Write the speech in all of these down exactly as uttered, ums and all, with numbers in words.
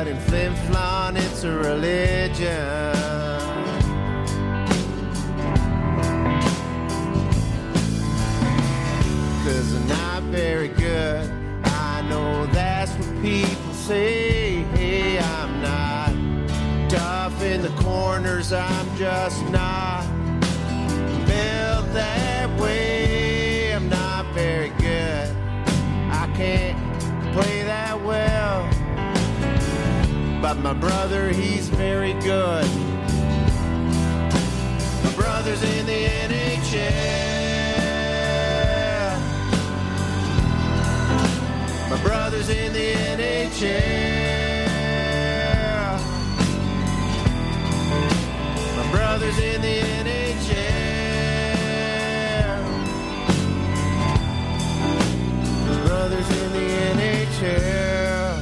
but in Flin Flon it's a religion. Cause I'm not very good, I know that's what people say. Hey, I'm not tough in the corners, I'm just not built that way. I'm not very good, I can't play that well, but my brother, he's very good. My brother's in the N H L. My brother's in the N H L. My brother's in the N H L. My brother's in the N H L.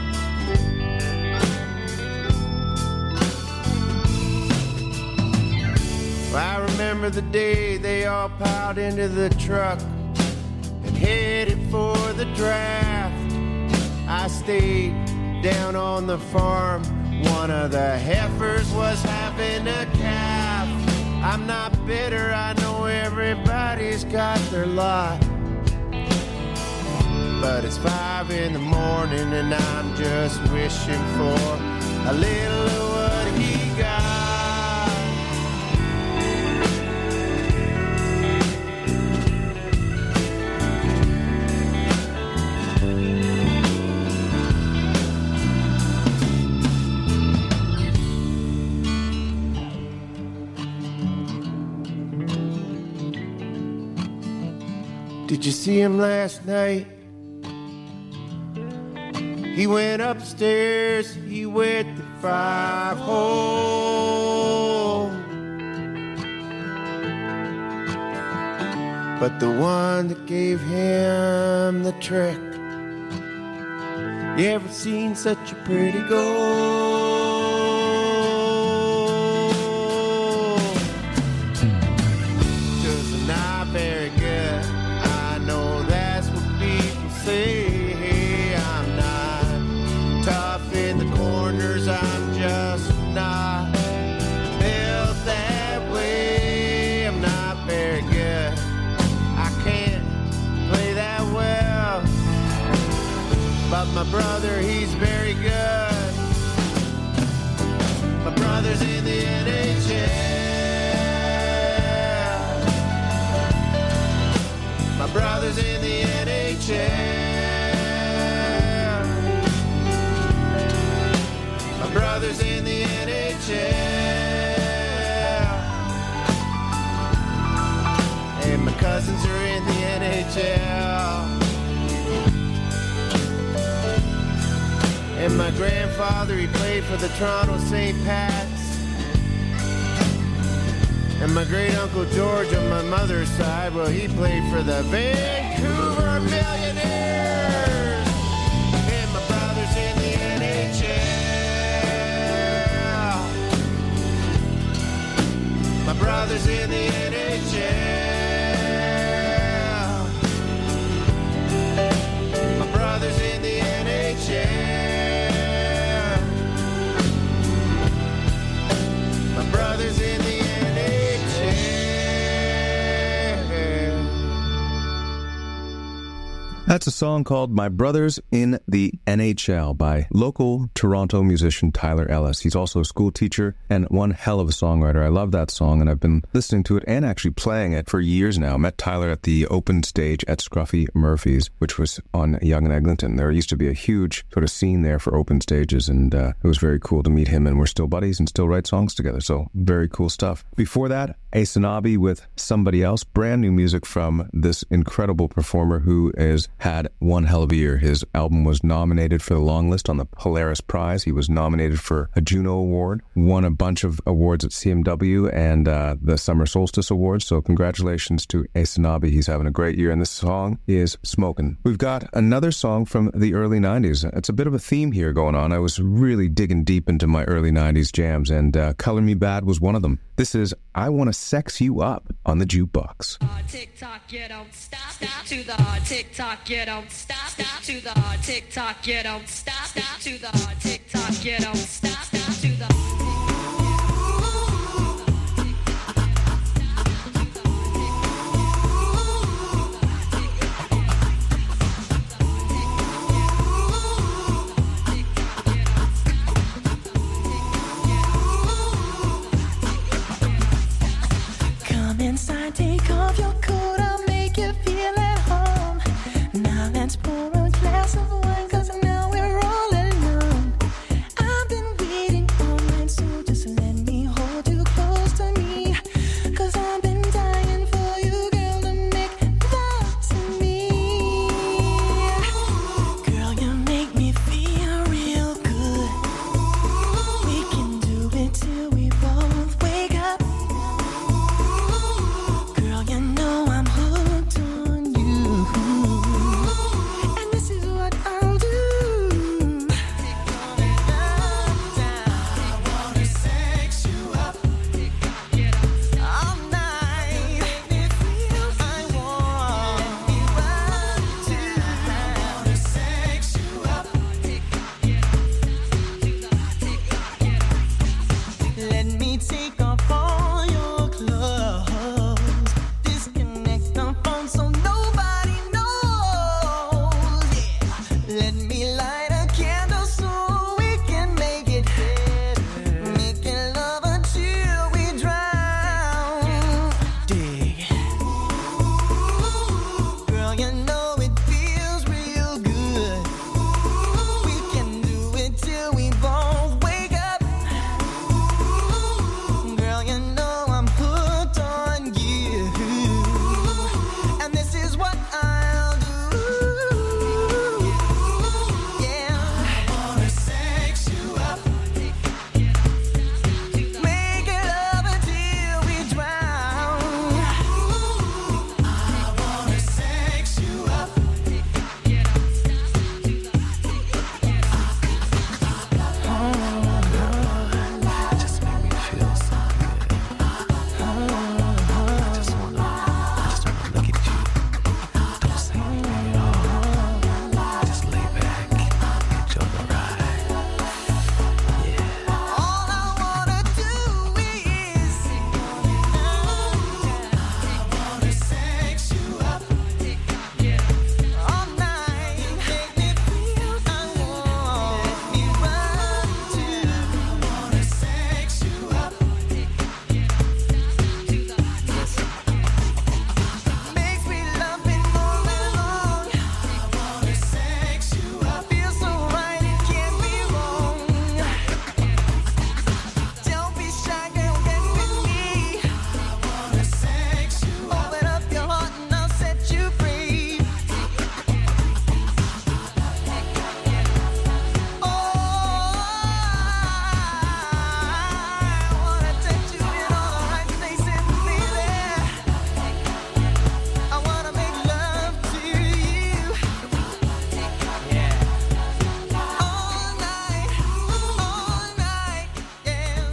I remember the day they all piled into the truck and headed for the draft. I stayed down on the farm. One of the heifers was having a calf. I'm not bitter, I know everybody's got their lot, but it's five in the morning and I'm just wishing for a little of what he got. Did you see him last night? He went upstairs, he went the five hole. But the one that gave him the trick, you ever seen such a pretty goal? Cause I'm not very good, I know that's what people say. Hey, I'm not tough in the corners, I'm just not built that way. I'm not very good, I can't play that well, but my brother, he's very good. My brother's in the N H L. My brother's in the N H L. My brother's in the N H L. And my cousins are in the N H L. And my grandfather, he played for the Toronto Saint Pats. And my great Uncle George on my mother's side, well, he played for the Vancouver Millionaires. And my brother's in the N H L. My brother's in the N H L. My brother's in the N H L. My brother's in the N H L. That's a song called My Brother's in the N H L by local Toronto musician Tyler Ellis. He's also a school teacher and one hell of a songwriter. I love that song, and I've been listening to it and actually playing it for years now. I met Tyler at the open stage at Scruffy Murphy's, which was on Yonge and Eglinton. There used to be a huge sort of scene there for open stages, and uh, it was very cool to meet him, and we're still buddies and still write songs together, so very cool stuff. Before that, Aysanabee with Somebody Else, brand new music from this incredible performer who has had one hell of a year. His album was nominated for the long list on the Polaris Prize. He was nominated for a Juno Award, won a bunch of awards at C M W and uh, the Summer Solstice Awards, so congratulations to Aysanabee. He's having a great year, and this song is Smokin'. We've got another song from the early nineties. It's a bit of a theme here going on. I was really digging deep into my early nineties jams, and uh, Color Me Bad was one of them. This is I Wanna Sex You Up on the Jukebox. Tick-tock, you don't stop, stop to the tick-tock, you don't stop, stop to the tick-tock, you don't stop, stop to the tick-tock. tock, you don't stop, stop to the. Come inside, take off your coat, I'll make you feel at home. Now let's pour a glass of wine, cause now we're all alone. I've been waiting all night, so just let me hold you close to me. Cause I've been dying for you, girl, to make love to me. Girl, you make me feel real good. We can do it till we both wake up. Girl, you know I'm hooked on you. And this is what I'll do. I wanna sex you up all night. Make me feel I want me right too. I wanna sex you up. Let me take off all your clothes. Disconnect the phone so nobody knows. Yeah. Let me light a candle so we can make it better. Making love until we drown. Dig. Girl, you know it feels real good. We can do it till we both wake up. Girl, you know I'm hooked on you. And this is what I'll do. Yeah. I wanna sex you up. Make it love until we drown. I wanna sex you up. Just make me feel so good. I just wanna, I just wanna look at you. Don't say anything at all. Just lay back, enjoy the ride. Yeah. All I wanna do is I wanna sex you up all night. Make me feel I want me right too. I wanna sex you up. Makes me love it more and long. I wanna sex you up. Feels so right, it can't be wrong. Don't be shy, girl, get with me. I wanna sex you up. Open up your heart and I'll set you free. Oh, I wanna touch you in all the right places, baby. I wanna make love to you. All night, all night, yeah.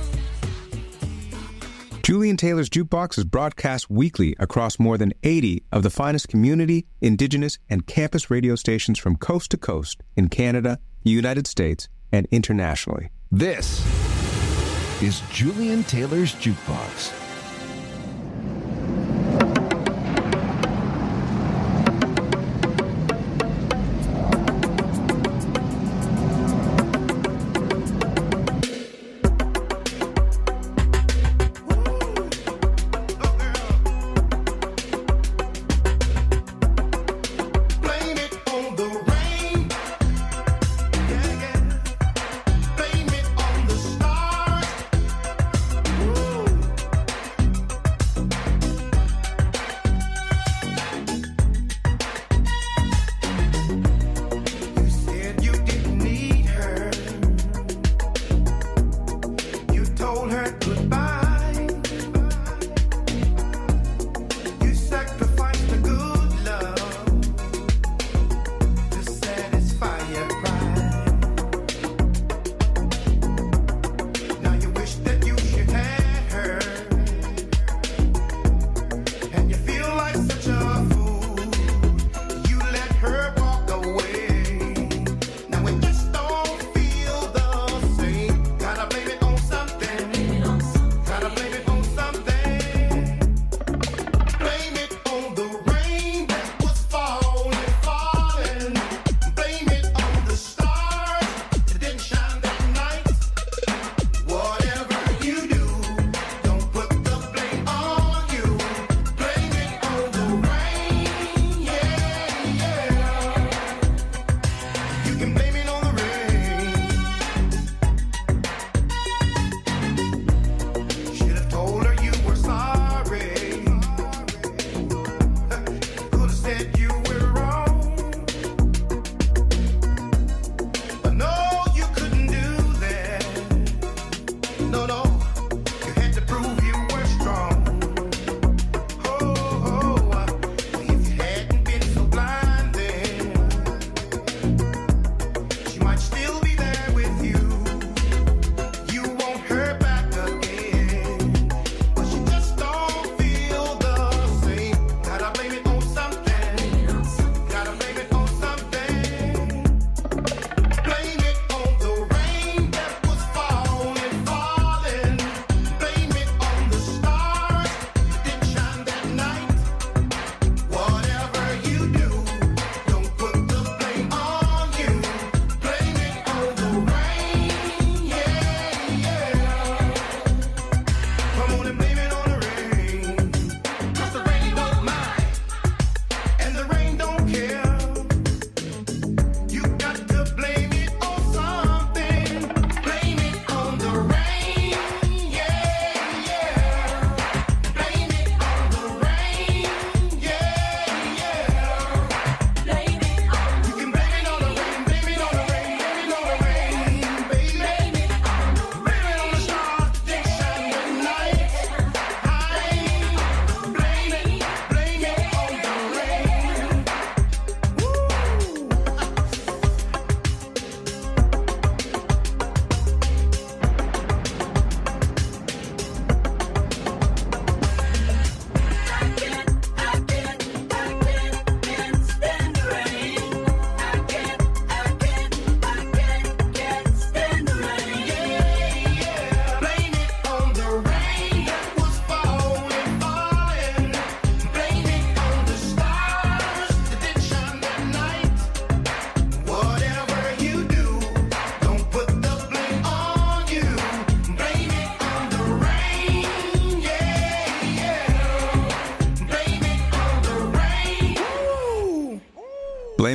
Julian Taylor's Jukebox is broadcast weekly across more than eighty of the finest community, indigenous, and campus radio stations from coast to coast in Canada, the United States, and internationally. This is Julian Taylor's Jukebox. Blame it on the rain. Yeah, yeah. Blame it on the stars. Woo.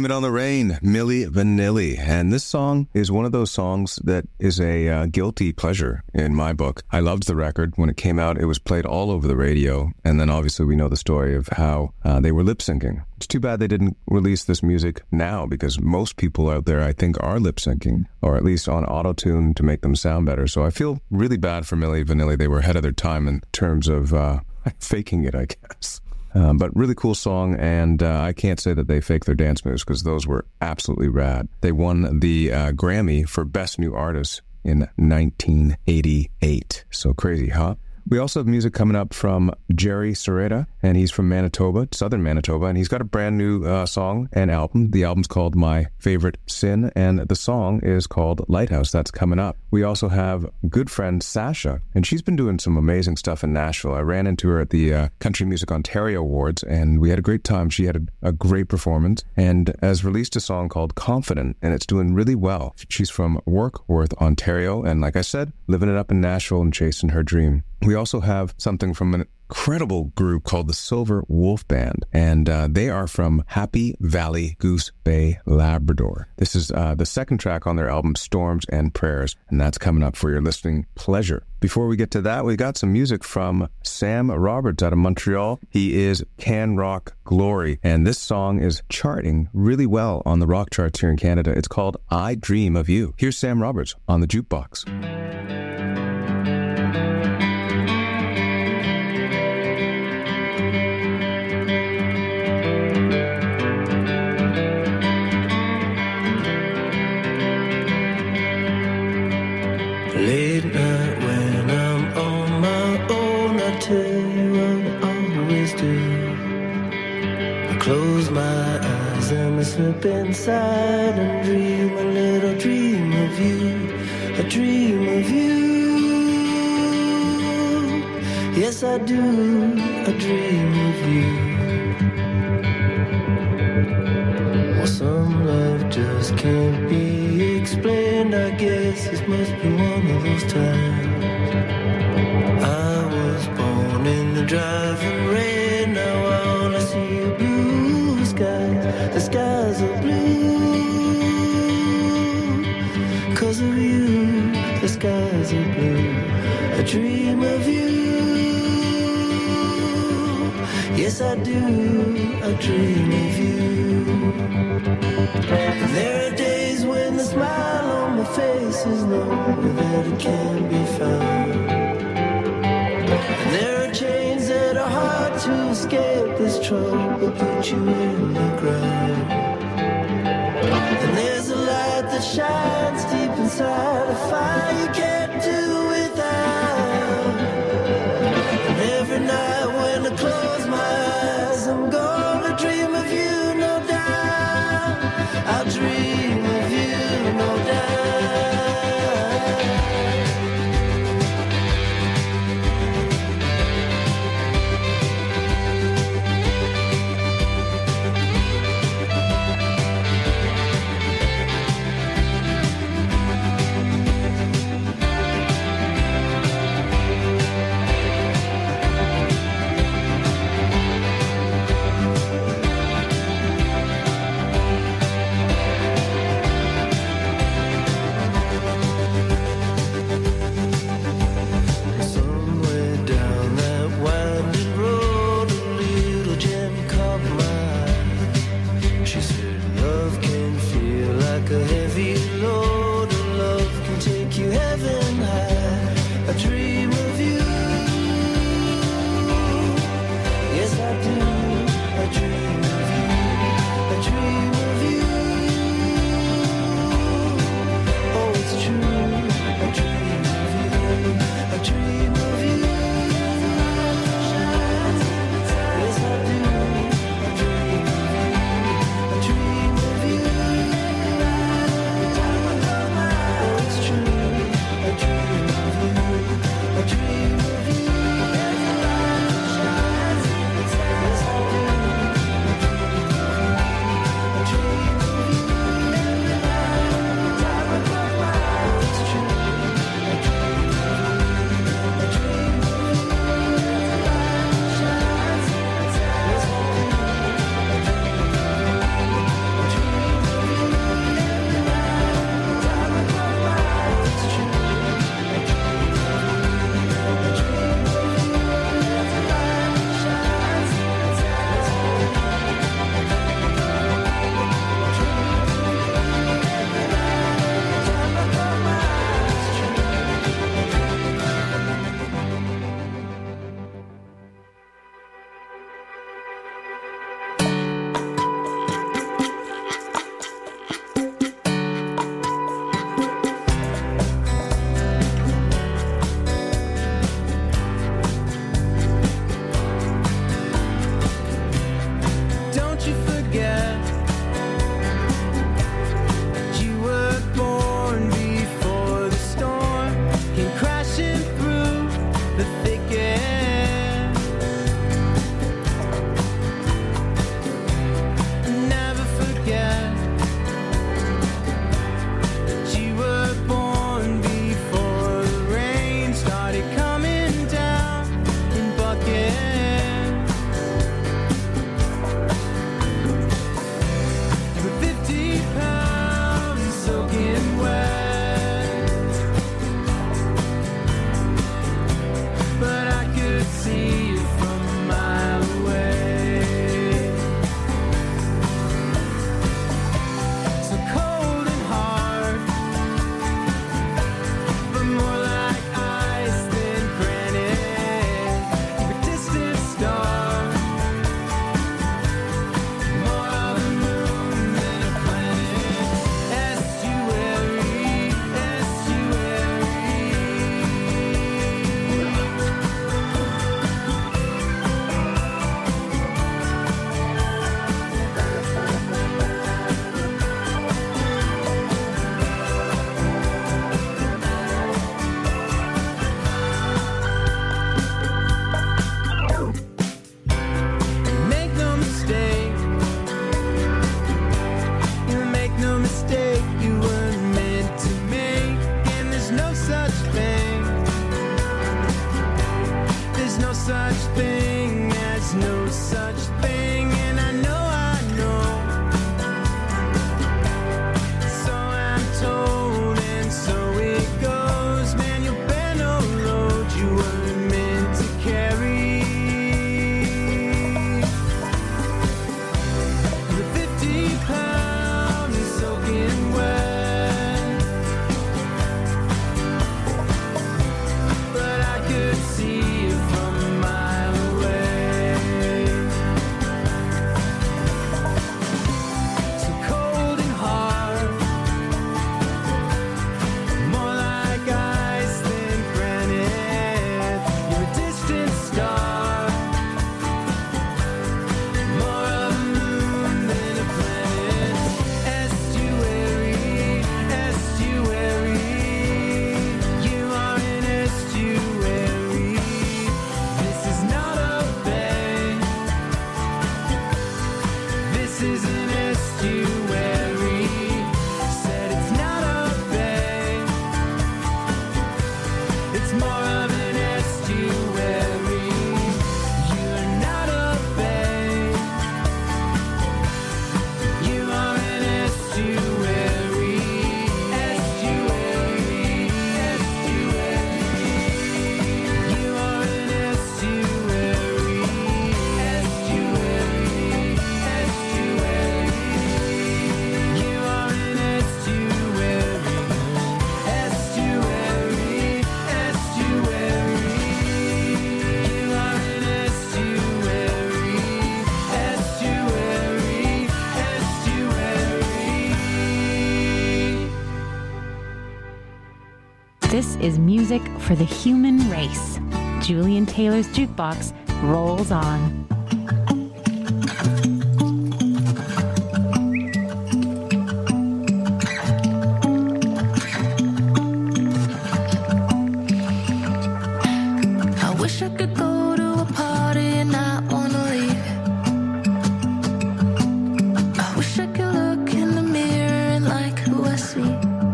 Blame It on the Rain, Milli Vanilli. And this song is one of those songs that is a uh, guilty pleasure in my book. I loved the record. When it came out, it was played all over the radio. And then obviously we know the story of how uh, they were lip syncing. It's too bad they didn't release this music now, because most people out there, I think, are lip syncing, or at least on auto-tune to make them sound better. So I feel really bad for Milli Vanilli. They were ahead of their time in terms of uh, faking it, I guess. Um, but really cool song, and uh, I can't say that they faked their dance moves, because those were absolutely rad. They won the uh, Grammy for Best New Artist in nineteen eighty-eight. So crazy, huh? We also have music coming up from Jerry Serreta, and he's from Manitoba, southern Manitoba, and he's got a brand new uh, song and album. The album's called My Favorite Sin, and the song is called Lighthouse. That's coming up. We also have good friend Sasha, and she's been doing some amazing stuff in Nashville. I ran into her at the uh, Country Music Ontario Awards, and we had a great time. She had a, a great performance, and has released a song called Confident, and it's doing really well. She's from Warkworth, Ontario, and like I said, living it up in Nashville and chasing her dream. We also have something from an incredible group called the Silver Wolf Band, and uh, they are from Happy Valley, Goose Bay, Labrador. This is uh, the second track on their album, Storms and Prayers, and that's coming up for your listening pleasure. Before we get to that, we got some music from Sam Roberts out of Montreal. He is Can Rock Glory, and this song is charting really well on the rock charts here in Canada. It's called I Dream of You. Here's Sam Roberts on the Jukebox. Late night when I'm on my own, I tell you what I always do. I close my eyes and I slip inside and dream a little dream of you, a dream of you. Yes, I do, a dream of you. Well, some love just can't be explained. I guess this must be one of those times. I was born in the driving rain. Now I only see a blue sky. The skies are blue 'cause of you. The skies are blue. I dream of you. Yes, I do. I dream of you. There are days when the smile on my face is nowhere that it can be found. And there are chains that are hard to escape. This trouble put you in the ground. And there's a light that shines deep inside, a fire you can't do without. And every night when I close my eyes, I'm gonna dream of you, no doubt. I'll dream of you, no doubt. I came crashing through the thick air. Never forget that you were born before the rain started coming down in buckets. You were fifty pounds soaking wet, but I could see you from a mile away. So cold and hard, but more like ice than granite. You were distant star, more of a moon than a planet. Estuary, estuary. Make no mistake, you make no mistake, you weren't meant to make, and there's no such thing, there's no such thing as no such thing, and I know, I know, so I'm told, and so it goes, man, you'll bear no load you weren't meant to carry. You're fifty pounds soaking wet, but I could see you from a mile away. So cold and hard, more like ice than granite. You're a distant star, more of a moon than a planet. Estuary, estuary, you are an estuary. This is not a bay, this is an estuary. Said it's not a bay, it's more of an estuary. You're not a bay, you are an estuary. Estuary, estuary, you are an estuary. Estuary, estuary, you are an estuary. Estuary, estuary, you are an estuary. Estuary, estuary. This is music for the human race. Julian Taylor's Jukebox rolls on. I wish I could go to a party and not wanna leave. I wish I could look in the mirror and like who I see.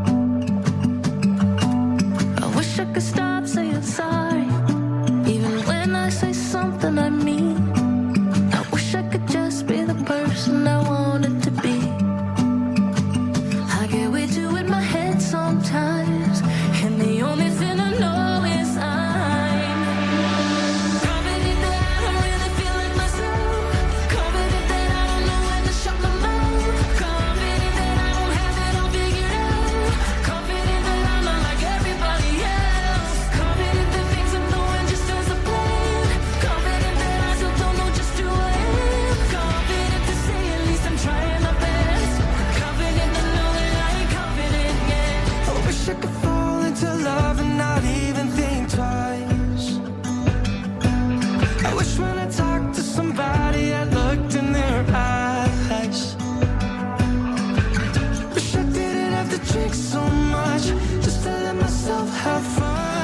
I wish I could stop saying sorry, even when I say something I mean. I wish I could just be the person I wanted to be. I get way too in my head sometimes, and the only thing I know is I'm confident that I don't really feel like myself. Confident that I don't know when to shut my mouth. Confident that I don't have it all figured out. Confident that I'm not like everybody else. Confident that things I'm doing just as a plan. Confident that I still don't know just who I am. Confident to say at least I'm trying my best. Confident to know that I ain't confident yet. I wish I could fall into love and not even think twice. I wish when I talked to somebody I looked in their eyes. Wish I didn't have to drink so much just to let myself have fun.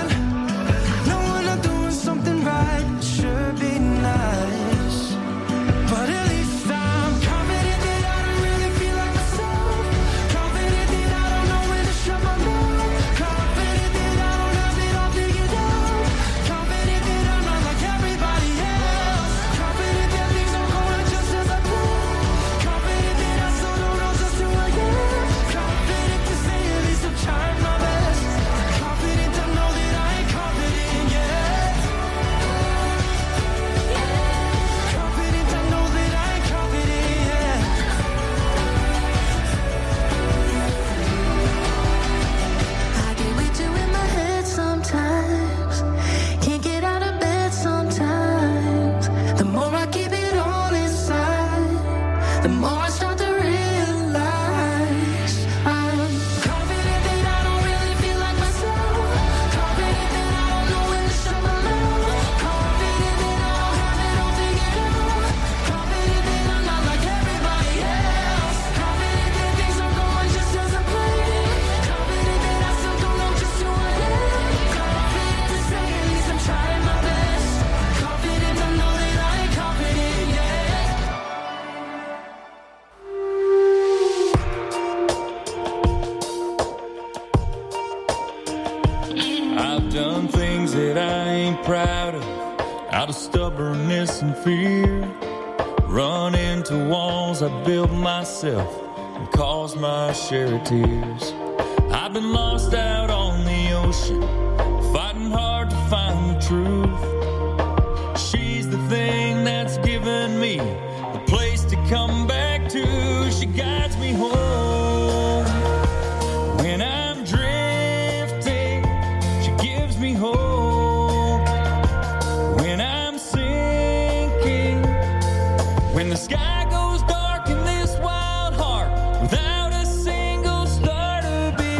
I've done things that I ain't proud of, out of stubbornness and fear. Run into walls I built myself and caused my share of tears. I've been lost out on the ocean, fighting hard to find the truth. She's the thing that's given me a place to come back to. She guides me home when I'm drifting. She gives me hope when I'm sinking. When the sky goes dark in this wild heart, without a single star to be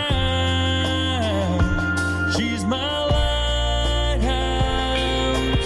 found, she's my lighthouse.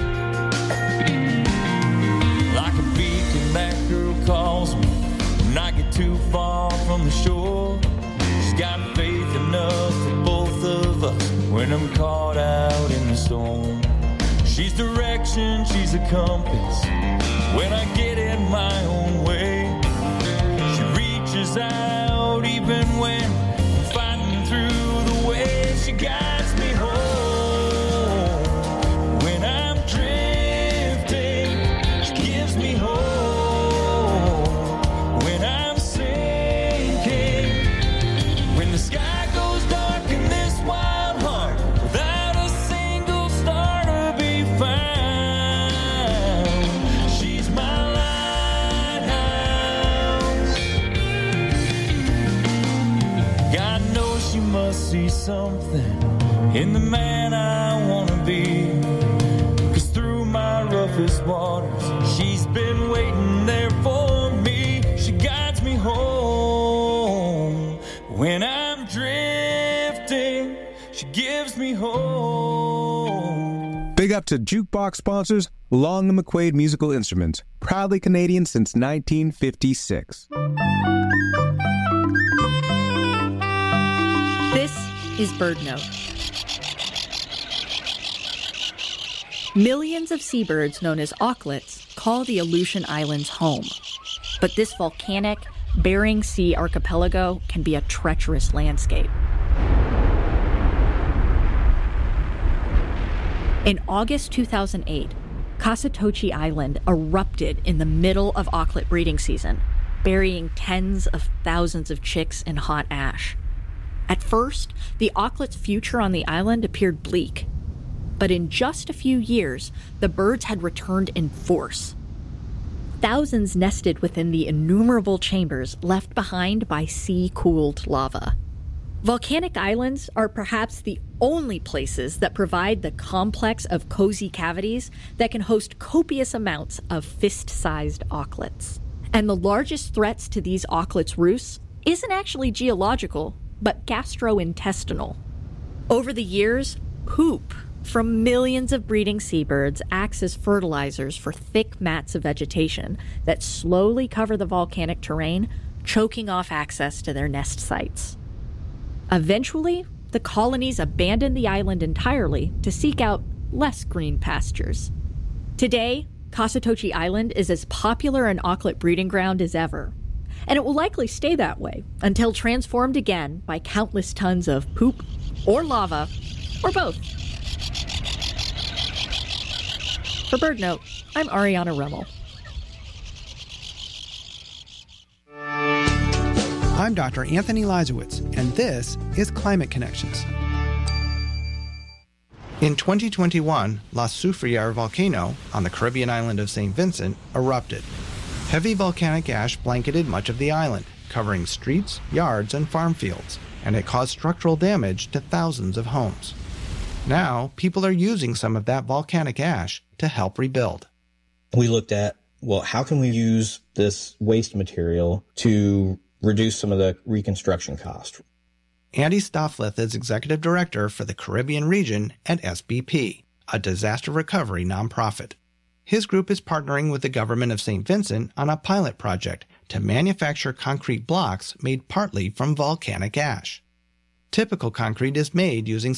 Like a beacon, that girl calls me when I get too far from the shore. She's got faith enough for both of us when I'm caught out in the storm. She's direction, she's a compass when I get in my own way. She reaches out even when I'm fighting through the way. She guides me home when I'm drifting. She gives me hope when I'm sinking. When the sky goes dark in this wild heart, without a single star to be found, she's my lighthouse. God knows she must see something in the man I wanna be, 'cause through my roughest waters, she's been waiting there for me. She guides me home when I'm drifting. She gives me hope. Big up to Jukebox sponsors Long and McQuaid Musical Instruments, proudly Canadian since nineteen fifty-six. This is BirdNote. Millions of seabirds known as auklets call the Aleutian Islands home. But this volcanic Bering Sea archipelago can be a treacherous landscape. In August two thousand eight, Kasatochi Island erupted in the middle of auklet breeding season, burying tens of thousands of chicks in hot ash. At first, the auklet's future on the island appeared bleak. But in just a few years, the birds had returned in force. Thousands nested within the innumerable chambers left behind by sea-cooled lava. Volcanic islands are perhaps the only places that provide the complex of cozy cavities that can host copious amounts of fist-sized auklets. And the largest threats to these auklets' roosts isn't actually geological, but gastrointestinal. Over the years, poop from millions of breeding seabirds acts as fertilizers for thick mats of vegetation that slowly cover the volcanic terrain, choking off access to their nest sites. Eventually, the colonies abandoned the island entirely to seek out less green pastures. Today, Kasatochi Island is as popular an auklet breeding ground as ever, and it will likely stay that way until transformed again by countless tons of poop or lava, or both. For BirdNote, I'm Ariana Remmel. I'm Doctor Anthony Leisowitz, and this is Climate Connections. In twenty twenty-one, La Soufriere volcano on the Caribbean island of Saint Vincent erupted. Heavy volcanic ash blanketed much of the island, covering streets, yards, and farm fields, and it caused structural damage to thousands of homes. Now, people are using some of that volcanic ash to help rebuild. We looked at, well, how can we use this waste material to reduce some of the reconstruction cost? Andy Stofflith is executive director for the Caribbean region at S B P, a disaster recovery nonprofit. His group is partnering with the government of Saint Vincent on a pilot project to manufacture concrete blocks made partly from volcanic ash. Typical concrete is made using